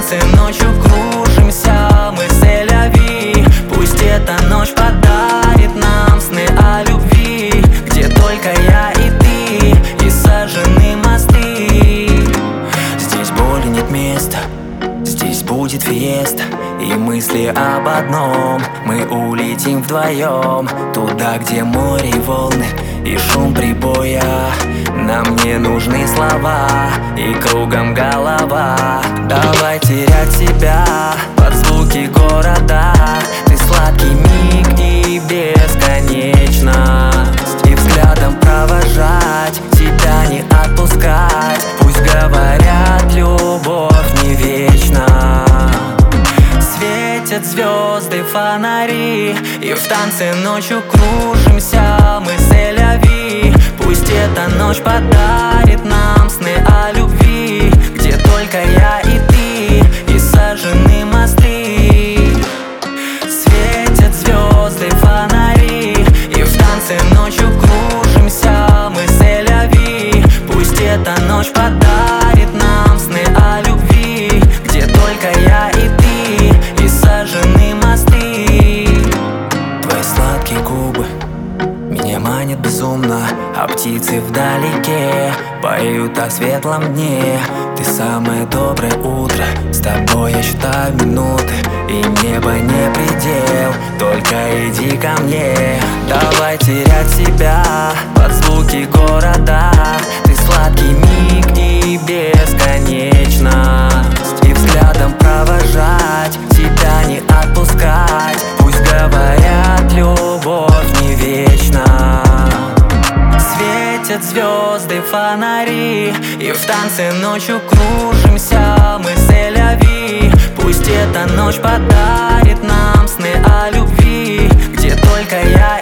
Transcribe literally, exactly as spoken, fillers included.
танце ночью кружимся мы сель-ля-ви. Пусть эта ночь подарит нам сны о любви, где только я и ты, и сожжены мосты. Здесь боли нет места, здесь будет фиеста, и мысли об одном: мы улетим вдвоем туда, где море и волны и шум прибоя. Нам не нужны слова и кругом голова. Давай терять себя под звуки города. Ты сладкий миг и бесконечность, и взглядом провожать, тебя не отпускать. Пусть говорят, любовь не вечна. Светят звезды, фонари, и в танце ночью кружимся мы сель-ля-ви. Пусть эта ночь подарит нам сны о любви, где только я и ты, и сожжены мосты. Светят звезды, фонари, и в танце ночью кружимся мы сель-ля-ви. Пусть эта ночь подарит нам сны о любви, где только я и ты, и сожжены мосты. Твои сладкие губы меня манят безумно, а птицы вдалеке поют о светлом дне. Ты самое доброе утро, с тобой я считаю минуты, и небо не предел, только иди ко мне. Давай терять себя под звуки города. Ты сладкий миг и бесконечность, и взглядом провожать, тебя не отпускать. Пусть говорят, любовь не вечна. Светят звезды, фонари, и в танце ночью кружимся мы сель-ля-ви. Пусть эта ночь подарит нам сны о любви, где только я